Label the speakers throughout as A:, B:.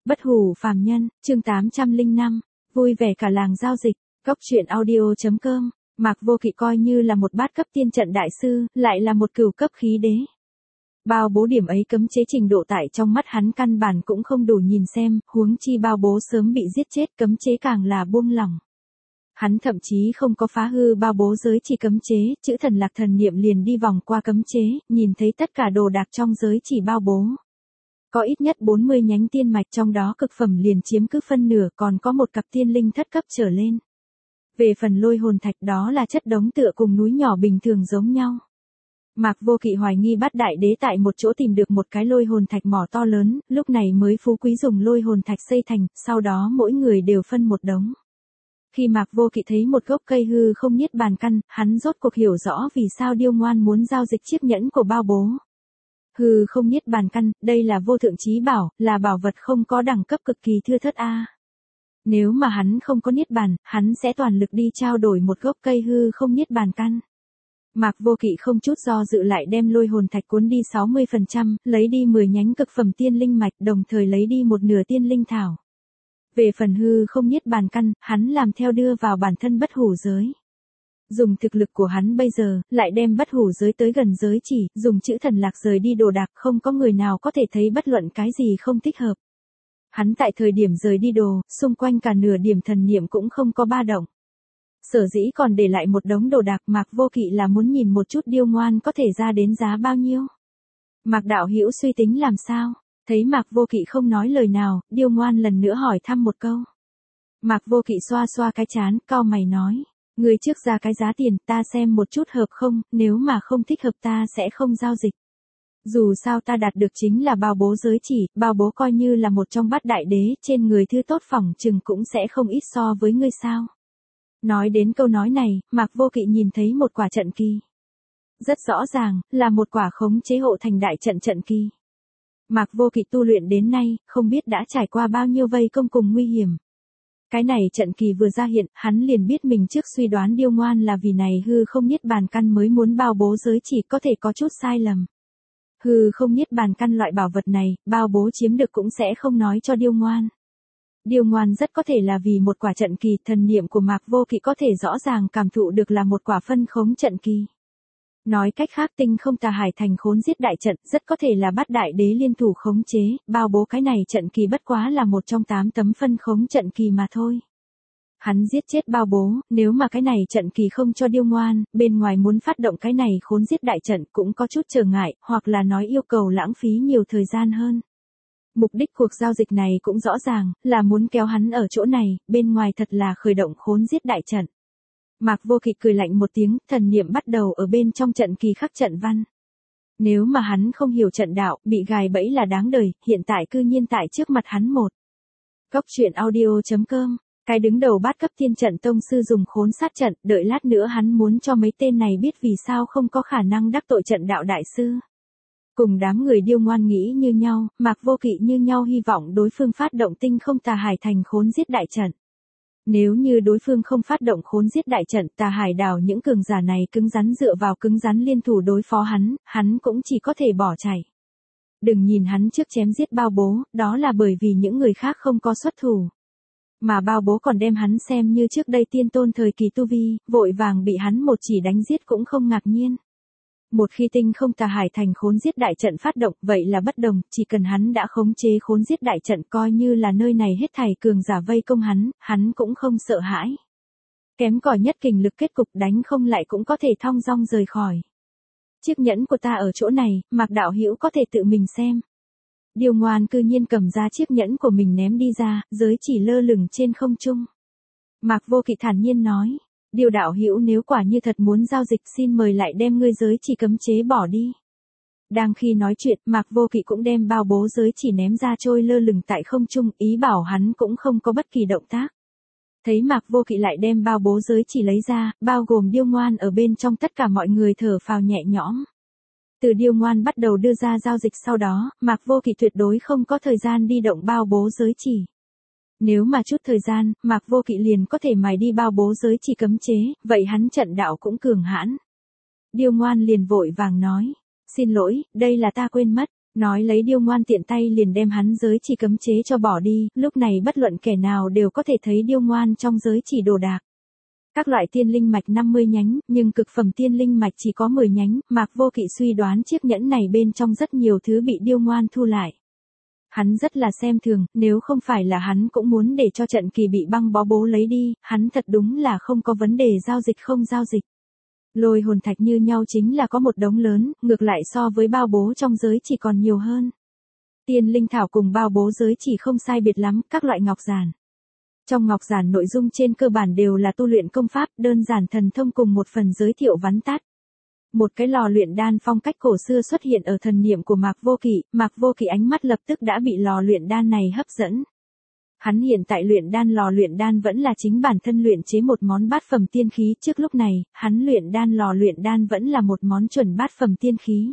A: Bất hủ phàm nhân, chương 805, vui vẻ cả làng giao dịch, Cốc truyện audio.com, Mạc Vô Kỵ coi như là một bát cấp tiên trận đại sư, lại là một cửu cấp khí đế. Bao bố điểm ấy cấm chế trình độ tại trong mắt hắn căn bản cũng không đủ nhìn xem, huống chi bao bố sớm bị giết chết cấm chế càng là buông lỏng. Hắn thậm chí không có phá hư bao bố giới chỉ cấm chế, chữ thần lạc thần niệm liền đi vòng qua cấm chế, nhìn thấy tất cả đồ đạc trong giới chỉ bao bố. Có ít nhất 40 nhánh tiên mạch, trong đó cực phẩm liền chiếm cứ phân nửa, còn có một cặp tiên linh thất cấp trở lên. Về phần lôi hồn thạch, đó là chất đống tựa cùng núi nhỏ bình thường giống nhau. Mạc Vô Kỵ hoài nghi Bát Đại Đế tại một chỗ tìm được một cái lôi hồn thạch mỏ to lớn, lúc này mới phú quý dùng lôi hồn thạch xây thành, sau đó mỗi người đều phân một đống. Khi Mạc Vô Kỵ thấy một gốc cây hư không niết bàn căn, hắn rốt cuộc hiểu rõ vì sao Điêu Ngoan muốn giao dịch chiếc nhẫn của bao bố. Hư không niết bàn căn, đây là vô thượng chí bảo, là bảo vật không có đẳng cấp cực kỳ thưa thớt a. Nếu mà hắn không có niết bàn, hắn sẽ toàn lực đi trao đổi một gốc cây hư không niết bàn căn. Mạc Vô Kỵ không chút do dự lại đem lôi hồn thạch cuốn đi 60%, lấy đi 10 nhánh cực phẩm tiên linh mạch, đồng thời lấy đi một nửa tiên linh thảo. Về phần hư không niết bàn căn, hắn làm theo đưa vào bản thân bất hủ giới. Dùng thực lực của hắn bây giờ, lại đem bất hủ giới tới gần giới chỉ, dùng chữ thần lạc rời đi đồ đạc, không có người nào có thể thấy bất luận cái gì không thích hợp. Hắn tại thời điểm rời đi đồ, xung quanh cả nửa điểm thần niệm cũng không có ba động. Sở dĩ còn để lại một đống đồ đạc, Mạc Vô Kỵ là muốn nhìn một chút Điêu Ngoan có thể ra đến giá bao nhiêu. Mạc đạo hữu suy tính làm sao? Thấy Mạc Vô Kỵ không nói lời nào, Điêu Ngoan lần nữa hỏi thăm một câu. Mạc Vô Kỵ xoa xoa cái trán, cau mày nói, người trước ra cái giá tiền, ta xem một chút hợp không, nếu mà không thích hợp ta sẽ không giao dịch. Dù sao ta đạt được chính là bao bố giới chỉ, bao bố coi như là một trong bát đại đế, trên người thư tốt phỏng chừng cũng sẽ không ít so với ngươi sao. Nói đến câu nói này, Mạc Vô Kỵ nhìn thấy một quả trận kỳ. Rất rõ ràng, là một quả khống chế hộ thành đại trận trận kỳ. Mạc Vô Kỵ tu luyện đến nay, không biết đã trải qua bao nhiêu vây công cùng nguy hiểm. Cái này trận kỳ vừa ra hiện, hắn liền biết mình trước suy đoán Điêu Ngoan là vì này hư không niết bàn căn mới muốn bao bố giới chỉ có thể có chút sai lầm. Hư không niết bàn căn loại bảo vật này, bao bố chiếm được cũng sẽ không nói cho Điêu Ngoan. Điêu Ngoan rất có thể là vì một quả trận kỳ, thần niệm của Mạc Vô Kỵ có thể rõ ràng cảm thụ được là một quả phân khống trận kỳ. Nói cách khác, tinh không tà hải thành khốn giết đại trận, rất có thể là Bát Đại Đế liên thủ khống chế, bao bố cái này trận kỳ bất quá là một trong 8 tấm phân khống trận kỳ mà thôi. Hắn giết chết bao bố, nếu mà cái này trận kỳ không cho Điêu Ngoan, bên ngoài muốn phát động cái này khốn giết đại trận cũng có chút trở ngại, hoặc là nói yêu cầu lãng phí nhiều thời gian hơn. Mục đích cuộc giao dịch này cũng rõ ràng, là muốn kéo hắn ở chỗ này, bên ngoài thật là khởi động khốn giết đại trận. Mạc Vô Kỵ cười lạnh một tiếng, thần niệm bắt đầu ở bên trong trận kỳ khắc trận văn. Nếu mà hắn không hiểu trận đạo, bị gài bẫy là đáng đời, hiện tại cư nhiên tại trước mặt hắn một. Cốc truyện audio.com, cái đứng đầu bát cấp tiên trận tông sư dùng khốn sát trận, đợi lát nữa hắn muốn cho mấy tên này biết vì sao không có khả năng đắc tội trận đạo đại sư. Cùng đám người Điêu Ngoan nghĩ như nhau, Mạc Vô Kỵ như nhau hy vọng đối phương phát động tinh không tà hải thành khốn giết đại trận. Nếu như đối phương không phát động khốn giết đại trận, tà hải đảo những cường giả này cứng rắn dựa vào cứng rắn liên thủ đối phó hắn cũng chỉ có thể bỏ chạy. Đừng nhìn hắn trước chém giết bao bố, đó là bởi vì những người khác không có xuất thủ. Mà bao bố còn đem hắn xem như trước đây tiên tôn thời kỳ tu vi, vội vàng bị hắn một chỉ đánh giết cũng không ngạc nhiên. Một khi tinh không tà hải thành khốn giết đại trận phát động, vậy là bất đồng, chỉ cần hắn đã khống chế khốn giết đại trận coi như là nơi này hết thảy cường giả vây công hắn cũng không sợ hãi. Kém cỏi nhất kình lực kết cục đánh không lại cũng có thể thong dong rời khỏi. Chiếc nhẫn của ta ở chỗ này, Mạc đạo hữu có thể tự mình xem. Điêu Ngoan cư nhiên cầm ra chiếc nhẫn của mình ném đi ra, giới chỉ lơ lửng trên không trung. Mạc Vô Kỵ thản nhiên nói. Điêu đạo hữu nếu quả như thật muốn giao dịch xin mời lại đem ngươi giới chỉ cấm chế bỏ đi. Đang khi nói chuyện, Mạc Vô Kỵ cũng đem bao bố giới chỉ ném ra trôi lơ lửng tại không trung, ý bảo hắn cũng không có bất kỳ động tác. Thấy Mạc Vô Kỵ lại đem bao bố giới chỉ lấy ra, bao gồm Điêu Ngoan ở bên trong tất cả mọi người thở phào nhẹ nhõm. Từ Điêu Ngoan bắt đầu đưa ra giao dịch sau đó, Mạc Vô Kỵ tuyệt đối không có thời gian đi động bao bố giới chỉ. Nếu mà chút thời gian, Mạc Vô Kỵ liền có thể mài đi bao bố giới chỉ cấm chế, vậy hắn trận đạo cũng cường hãn. Điêu Ngoan liền vội vàng nói, xin lỗi, đây là ta quên mất, Nói lấy điêu ngoan tiện tay liền đem hắn giới chỉ cấm chế cho bỏ đi, lúc này bất luận kẻ nào đều có thể thấy điêu ngoan trong giới chỉ đồ đạc. Các loại tiên linh mạch 50 nhánh, nhưng cực phẩm tiên linh mạch chỉ có 10 nhánh, Mạc Vô Kỵ suy đoán chiếc nhẫn này bên trong rất nhiều thứ bị điêu ngoan thu lại. Hắn rất là xem thường, nếu không phải là hắn cũng muốn để cho trận kỳ bị băng bó bố lấy đi, hắn thật đúng là không có vấn đề giao dịch không giao dịch. Lôi hồn thạch như nhau chính là có một đống lớn, ngược lại so với bao bố trong giới chỉ còn nhiều hơn. Tiên linh thảo cùng bao bố giới chỉ không sai biệt lắm, các loại ngọc giản. Trong ngọc giản nội dung trên cơ bản đều là tu luyện công pháp, đơn giản thần thông cùng một phần giới thiệu vắn tắt. Một cái lò luyện đan phong cách cổ xưa xuất hiện ở thần niệm của Mạc Vô Kỵ ánh mắt lập tức đã bị lò luyện đan này hấp dẫn. Hắn hiện tại lò luyện đan vẫn là chính bản thân luyện chế một món bát phẩm tiên khí, trước lúc này, hắn lò luyện đan vẫn là một món chuẩn bát phẩm tiên khí.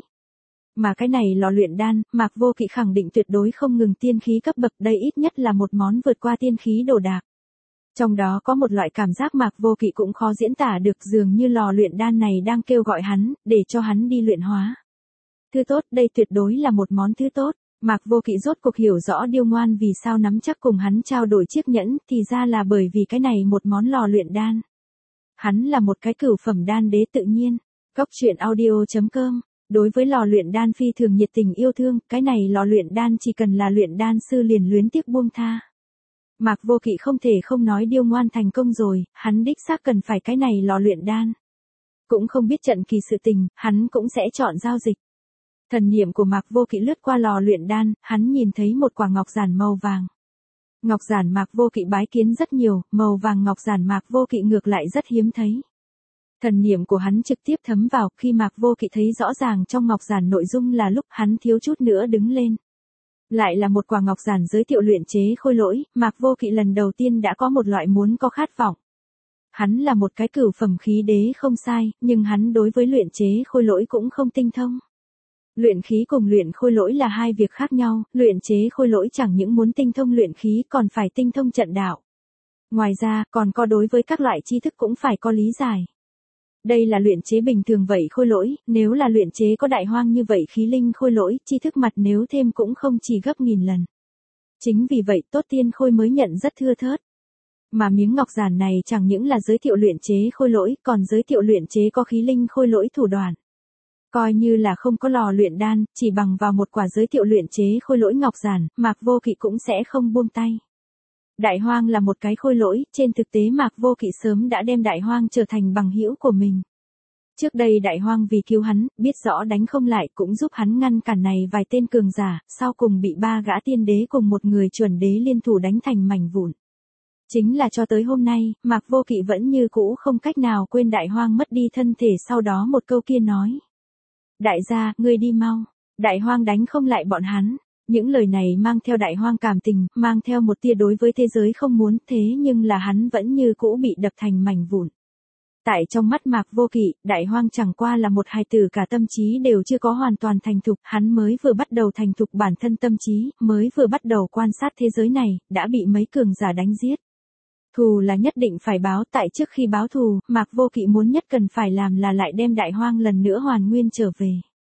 A: Mà cái này lò luyện đan, Mạc Vô Kỵ khẳng định tuyệt đối không ngừng tiên khí cấp bậc, đây ít nhất là một món vượt qua tiên khí đồ đạc. Trong đó có một loại cảm giác Mạc Vô Kỵ cũng khó diễn tả được, dường như lò luyện đan này đang kêu gọi hắn, để cho hắn đi luyện hóa. Thứ tốt, đây tuyệt đối là một món thứ tốt. Mạc Vô Kỵ rốt cuộc hiểu rõ điêu ngoan vì sao nắm chắc cùng hắn trao đổi chiếc nhẫn, thì ra là bởi vì cái này một món lò luyện đan. Hắn là một cái cửu phẩm đan đế tự nhiên. Cóc truyện audio.com. Đối với lò luyện đan phi thường nhiệt tình yêu thương, cái này lò luyện đan chỉ cần là luyện đan sư liền luyến tiếc buông tha. Mạc Vô Kỵ không thể không nói điêu ngoan thành công rồi, hắn đích xác cần phải cái này lò luyện đan. Cũng không biết trận kỳ sự tình, hắn cũng sẽ chọn giao dịch. Thần niệm của Mạc Vô Kỵ lướt qua lò luyện đan, hắn nhìn thấy một quả ngọc giản màu vàng. Ngọc giản Mạc Vô Kỵ bái kiến rất nhiều, màu vàng ngọc giản Mạc Vô Kỵ ngược lại rất hiếm thấy. Thần niệm của hắn trực tiếp thấm vào, khi Mạc Vô Kỵ thấy rõ ràng trong ngọc giản nội dung là lúc hắn thiếu chút nữa đứng lên. Lại là một quả ngọc giản giới thiệu luyện chế khôi lỗi, Mạc Vô Kỵ lần đầu tiên đã có một loại muốn có khát vọng. Hắn là một cái cửu phẩm khí đế không sai, nhưng hắn đối với luyện chế khôi lỗi cũng không tinh thông. Luyện khí cùng luyện khôi lỗi là hai việc khác nhau, luyện chế khôi lỗi chẳng những muốn tinh thông luyện khí còn phải tinh thông trận đạo. Ngoài ra, còn có đối với các loại tri thức cũng phải có lý giải. Đây là luyện chế bình thường vậy khôi lỗi, nếu là luyện chế có đại hoang như vậy khí linh khôi lỗi, tri thức mặt nếu thêm cũng không chỉ gấp 1000 lần. Chính vì vậy tốt tiên khôi mới nhận rất thưa thớt. Mà miếng ngọc giản này chẳng những là giới thiệu luyện chế khôi lỗi, còn giới thiệu luyện chế có khí linh khôi lỗi thủ đoạn. Coi như là không có lò luyện đan, chỉ bằng vào một quả giới thiệu luyện chế khôi lỗi ngọc giản, Mạc Vô Kỵ cũng sẽ không buông tay. Đại hoang là một cái khôi lỗi, trên thực tế Mạc Vô Kỵ sớm đã đem đại hoang trở thành bằng hữu của mình. Trước đây đại hoang vì cứu hắn, biết rõ đánh không lại cũng giúp hắn ngăn cản này vài tên cường giả, sau cùng bị 3 gã tiên đế cùng một người chuẩn đế liên thủ đánh thành mảnh vụn. Chính là cho tới hôm nay, Mạc Vô Kỵ vẫn như cũ không cách nào quên đại hoang mất đi thân thể, sau đó một câu kia nói. Đại gia, ngươi đi mau. Đại hoang đánh không lại bọn hắn. Những lời này mang theo đại hoang cảm tình, mang theo một tia đối với thế giới không muốn, thế nhưng là hắn vẫn như cũ bị đập thành mảnh vụn. Tại trong mắt Mạc Vô Kỵ, đại hoang chẳng qua là một hài tử, cả tâm trí đều chưa có hoàn toàn thành thục, hắn mới vừa bắt đầu thành thục bản thân tâm trí, mới vừa bắt đầu quan sát thế giới này, đã bị mấy cường giả đánh giết. Thù là nhất định phải báo, tại trước khi báo thù, Mạc Vô Kỵ muốn nhất cần phải làm là lại đem đại hoang lần nữa hoàn nguyên trở về.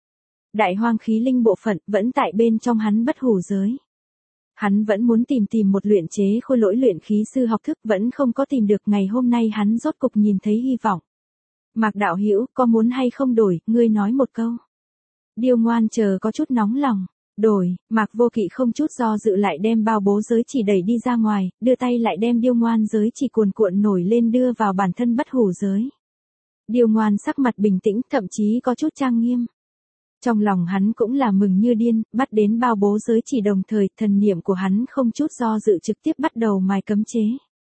A: Đại hoang khí linh bộ phận vẫn tại bên trong hắn bất hủ giới. Hắn vẫn muốn tìm một luyện chế khôi lỗi luyện khí sư học thức, vẫn không có tìm được, ngày hôm nay hắn rốt cục nhìn thấy hy vọng. Mạc đạo hữu, có muốn hay không đổi, ngươi nói một câu. Điêu ngoan chờ có chút nóng lòng. Đổi, Mạc Vô Kỵ không chút do dự lại đem bao bố giới chỉ đẩy đi ra ngoài, đưa tay lại đem điêu ngoan giới chỉ cuồn cuộn nổi lên đưa vào bản thân bất hủ giới. Điêu ngoan sắc mặt bình tĩnh, thậm chí có chút trang nghiêm. Trong lòng hắn cũng là mừng như điên, bắt đến bao bố giới chỉ đồng thời, thần niệm của hắn không chút do dự trực tiếp bắt đầu mài cấm chế.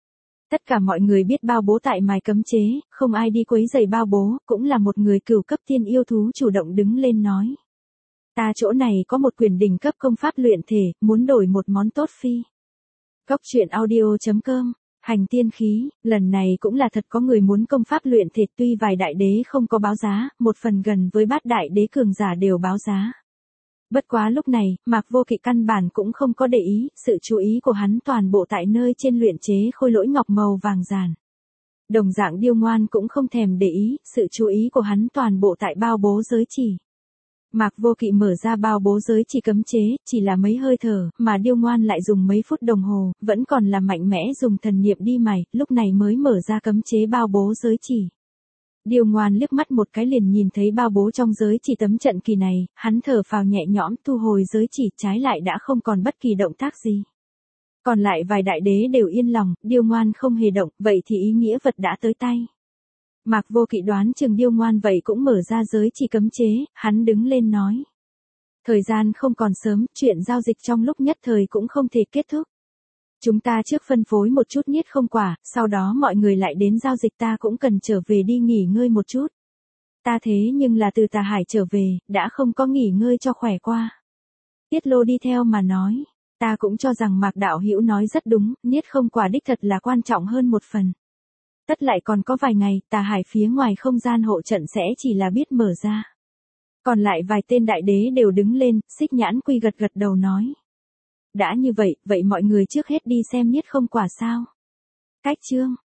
A: Tất cả mọi người biết bao bố tại mài cấm chế, không ai đi quấy rầy bao bố, cũng là một người cửu cấp tiên yêu thú chủ động đứng lên nói. Ta chỗ này có một quyển đỉnh cấp công pháp luyện thể, muốn đổi một món tốt phi. Cóc truyện audio.com. Hành tiên khí, lần này cũng là thật có người muốn công pháp luyện thể, tuy vài đại đế không có báo giá, một phần gần với bát đại đế cường giả đều báo giá. Bất quá lúc này, Mạc Vô Kỵ căn bản cũng không có để ý, sự chú ý của hắn toàn bộ tại nơi trên luyện chế khôi lỗi ngọc màu vàng giản. Đồng dạng điêu ngoan cũng không thèm để ý, sự chú ý của hắn toàn bộ tại bao bố giới chỉ. Mạc Vô Kỵ mở ra bao bố giới chỉ cấm chế, chỉ là mấy hơi thở, mà Điêu Ngoan lại dùng mấy phút đồng hồ, vẫn còn là mạnh mẽ dùng thần niệm đi mài, lúc này mới mở ra cấm chế bao bố giới chỉ. Điêu Ngoan liếc mắt một cái liền nhìn thấy bao bố trong giới chỉ tấm trận kỳ này, hắn thở phào nhẹ nhõm thu hồi giới chỉ, trái lại đã không còn bất kỳ động tác gì. Còn lại vài đại đế đều yên lòng, Điêu Ngoan không hề động, vậy thì ý nghĩa vật đã tới tay. Mạc Vô Kỵ đoán chừng Điêu Ngoan vậy cũng mở ra giới chỉ cấm chế, hắn đứng lên nói. Thời gian không còn sớm, chuyện giao dịch trong lúc nhất thời cũng không thể kết thúc. Chúng ta trước phân phối một chút niết không quả, sau đó mọi người lại đến giao dịch, ta cũng cần trở về đi nghỉ ngơi một chút. Ta thế nhưng là từ Tà Hải trở về, đã không có nghỉ ngơi cho khỏe qua. Tiết Lô đi theo mà nói, ta cũng cho rằng Mạc đạo hữu nói rất đúng, niết không quả đích thật là quan trọng hơn một phần. Tất lại còn có vài ngày, Tà Hải phía ngoài không gian hộ trận sẽ chỉ là biết mở ra. Còn lại vài tên đại đế đều đứng lên, Xích Nhãn Quy gật gật đầu nói. Đã như vậy, vậy mọi người trước hết đi xem niết không quả sao? Cách chương